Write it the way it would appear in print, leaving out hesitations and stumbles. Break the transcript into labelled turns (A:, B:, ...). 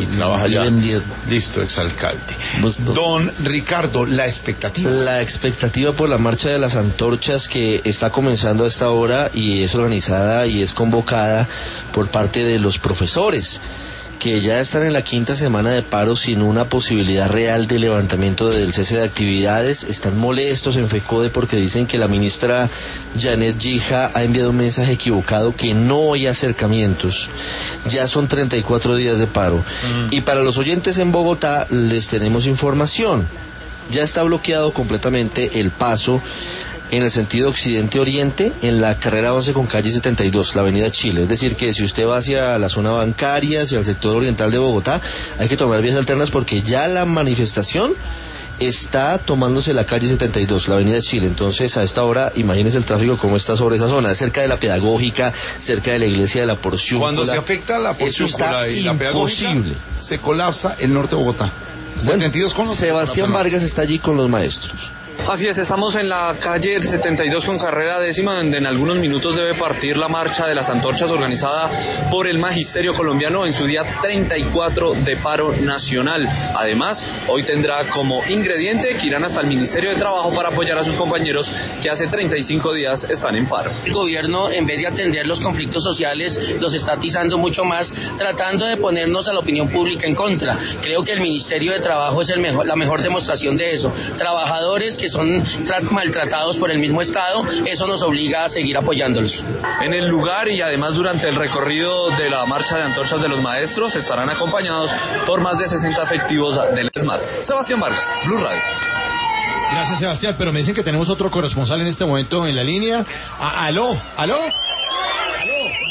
A: y trabaja ya.
B: Bien.
A: Listo, exalcalde.
B: Gusto.
A: Don Ricardo, la expectativa.
C: La expectativa por la marcha de las antorchas que está comenzando a esta hora y es organizada y es convocada por parte de los profesores, que ya están en la quinta semana de paro sin una posibilidad real de levantamiento del cese de actividades. Están molestos en FECODE porque dicen que la ministra Janet Gija ha enviado un mensaje equivocado, que no hay acercamientos. Ya son 34 días de paro. Y para los oyentes en Bogotá les tenemos información. Ya está bloqueado completamente el paso en el sentido occidente-oriente, en la carrera 11 con calle 72, la avenida Chile. Es decir, que si usted va hacia la zona bancaria, hacia el sector oriental de Bogotá, hay que tomar vías alternas porque ya la manifestación está tomándose la calle 72, la avenida Chile. Entonces, a esta hora, imagínese el tráfico cómo está sobre esa zona, cerca de la Pedagógica, cerca de la iglesia de la Porciúncula.
A: Cuando se afecta la Porciúncula y la Pedagógica,
C: imposible.
A: se colapsa el norte de Bogotá.
C: Bueno,
A: 72 con los
C: Sebastián Vargas está allí con los maestros.
D: Así es, estamos en la calle 72 con carrera 10ª, donde en algunos minutos debe partir la marcha de las antorchas organizada por el Magisterio Colombiano en su día 34 de paro nacional. Además, hoy tendrá como ingrediente que irán hasta el Ministerio de Trabajo para apoyar a sus compañeros que hace 35 días están en paro.
E: El gobierno, en vez de atender los conflictos sociales, los está atizando mucho más, tratando de ponernos a la opinión pública en contra. Creo que el Ministerio de Trabajo es la mejor demostración de eso. Trabajadores que son maltratados por el mismo Estado, eso nos obliga a seguir apoyándolos.
D: En el lugar y además durante el recorrido de la marcha de antorchas de los maestros estarán acompañados por más de 60 efectivos del ESMAD. Sebastián Vargas, Blue Radio.
F: Gracias, Sebastián, pero me dicen que tenemos otro corresponsal en este momento en la línea. ¿Aló?